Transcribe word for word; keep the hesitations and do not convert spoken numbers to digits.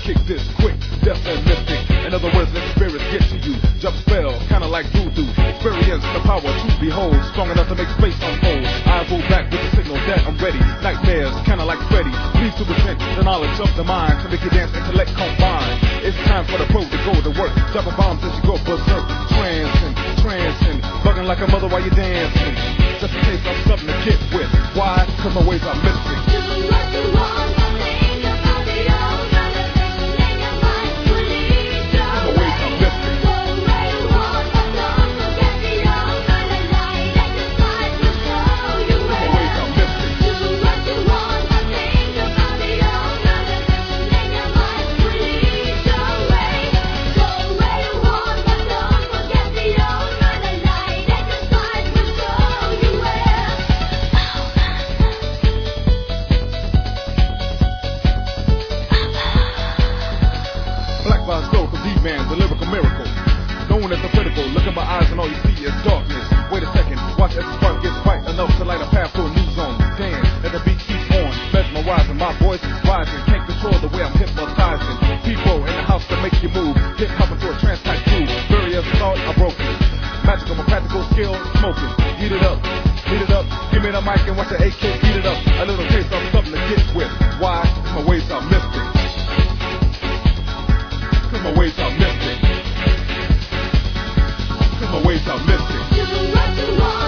kick this quick, death and mystic. In other words, let spirits get to you. Jump spell, kinda like voodoo. Experience the power to behold, strong enough to make space unfold. I roll back with the signal that I'm ready. Nightmares, kinda like Freddy. Please to present the knowledge of the mind to make you dance, intellect combine. It's time for the pro to go to work. Dropping bombs as you go berserk. Trancing, trancing, bugging like a mother while you're dancing. Just in case I'm something to get with. Why? Cause my ways are mystic. Do what you want, but think about it all. Rather than letting your mind lead your My ways are mystic. Go where you want, but don't forget the all-night light. Let the stars will show you My where. ways are mystic. Do what you want, but think about it all. Rather than letting your mind lead your way. Go where you want, but don't forget the all-night light. Let the stars will show you where. Black Box Soul, the D-Man, the lyrical miracle. Known as the critical, look in my eyes and all you see is darkness. Wait a second, watch as the spark gets bright enough to light a path to a new zone. Dance, let the beat keep on, mesmerizing, my voice is rising. Can't control the way I'm hypnotizing. People in the house to make you move, hip hop into a trance type groove. Various thought are broken. Magical, my practical skill, smoking. Heat it up, heat it up. Give me the mic and watch the A K beat it up. A little taste of something to get with. Why? My ways are mystic. Cause my ways are mystic. Cause my ways are mystic. Do what you want.